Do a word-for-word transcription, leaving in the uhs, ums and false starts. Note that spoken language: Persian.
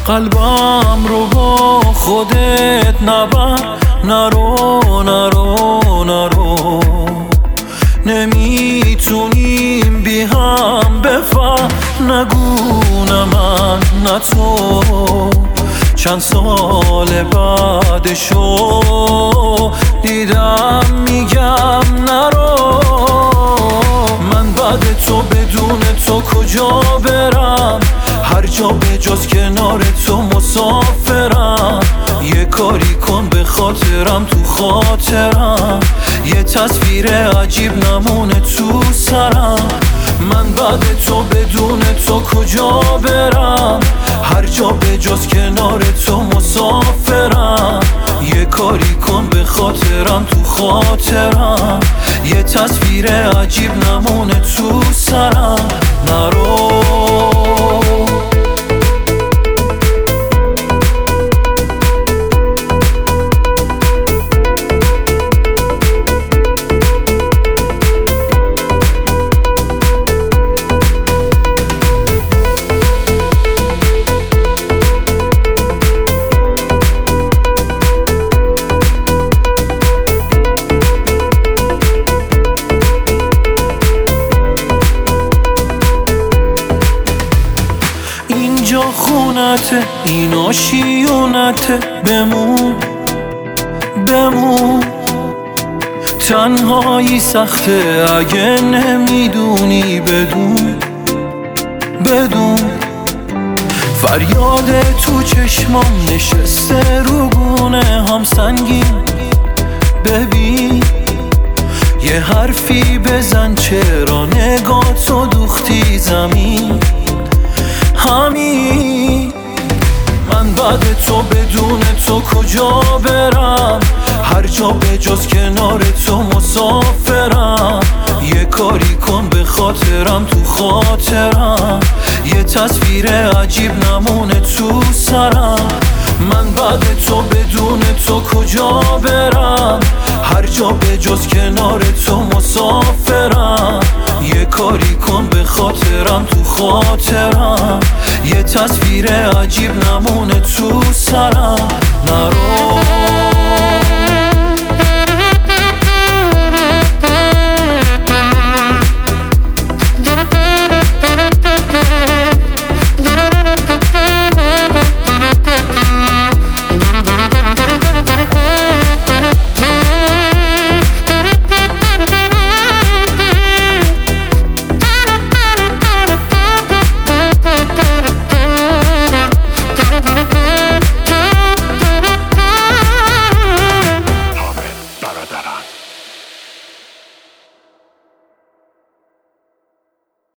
قلبم رو با خودت نبر، نرو نرو نرو. نمیتونیم بی هم بفهم، نگو نه من نه تو. چند سال بعدشو دیدم میگم نرو. من بعد تو بدون تو کجا برم؟ هر جا به جز کنار تو مسافرم. یه کاری کن به خاطرم تو خاطرم، یه تصویر عجیب نمونه تو سرم. من بعد تو بدون تو کجا برم؟ هر جا به جز کنار تو مسافرم. یه کاری کن به خاطرم تو خاطرم، یه تصویر عجیب نمونه تو سرم. نرو اینجا خونته، اینا شیونته. بمون بمون، تنهایی سخته اگه نمیدونی. بدون بدون فریاد تو چشمام نشسته رو گونه هم سنگین. ببین یه حرفی بزن، چرا نگاه تو دوختی زمین؟ همین من بعد تو بدون تو کجا برم؟ هر جا به جز کنار تو مسافرم. یه کاری کن به خاطرم تو خاطرم، یه تصویر عجیب نمونه تو سرم. من بعد تو بدون تو کجا برم؟ هر جا به جز کنار تو مسافرم. یه کاری کن به خاطرم تو خاطرم، یه تصویر عجیب نمونه تو سرم. نرو